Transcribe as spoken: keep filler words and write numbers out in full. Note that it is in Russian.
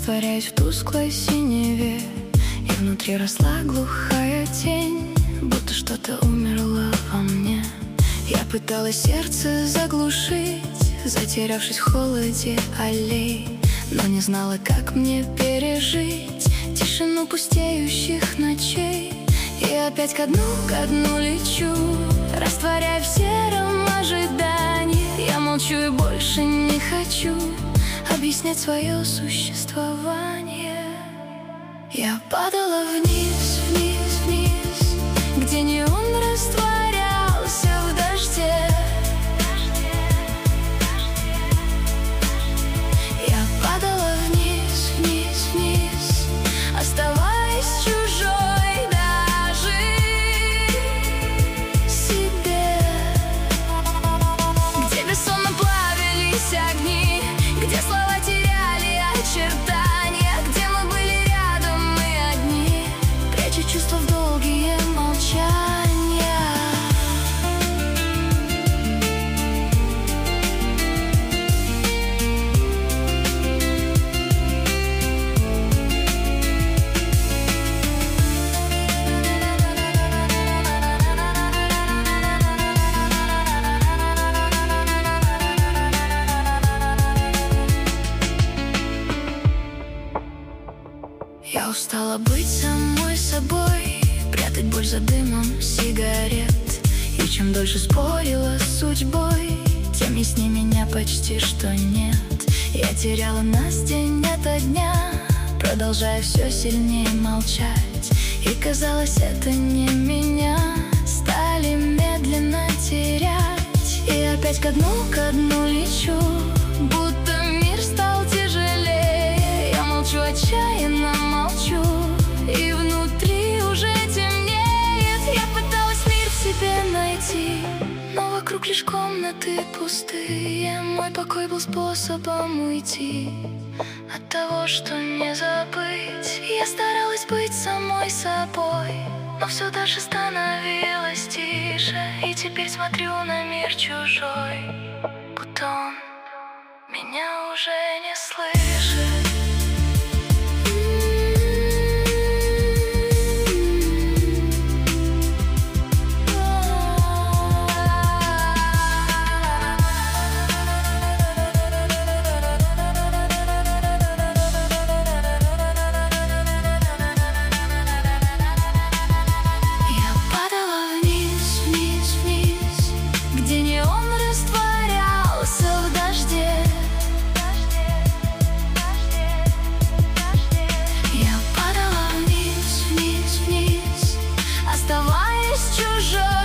растворяясь в тусклой синеве, и внутри росла глухая тень, будто что-то умерло во мне. Я пыталась сердце заглушить, затерявшись в холоде аллей, но не знала, как мне пережить тишину пустеющих ночей. И опять ко дну, ко дну лечу, растворяя в сером ожидании. Я молчу и больше не хочу объяснять свое существование. Я падала вниз, вниз, вниз, где неон растворялся в дожде. Я падала вниз, вниз, вниз, оставаясь чужой даже себе. Где бессонно плавились огни, где слова теряли очертания, где мы были рядом и одни, пряча чувства в долгие молчания. Я устала быть самой собой, прятать боль за дымом сигарет. И чем дольше спорила с судьбой, тем яснее меня почти что нет. Я теряла нас день ото дня, продолжая все сильнее молчать. И казалось, это не меня стали медленно терять. И опять ко дну, ко дну лечу, будто мир стал тяжелее. Я молчу, отчаянно молчу, и внутри уже темнеет. Я пыталась мир в себе найти, но вокруг лишь комнаты пустые. Мой покой был способом уйти от того, что не забыть. Я старалась быть самой собой, но все дальше становилось тише. И теперь смотрю на мир чужой, будто он меня уже не слышит. Оставаясь чужой.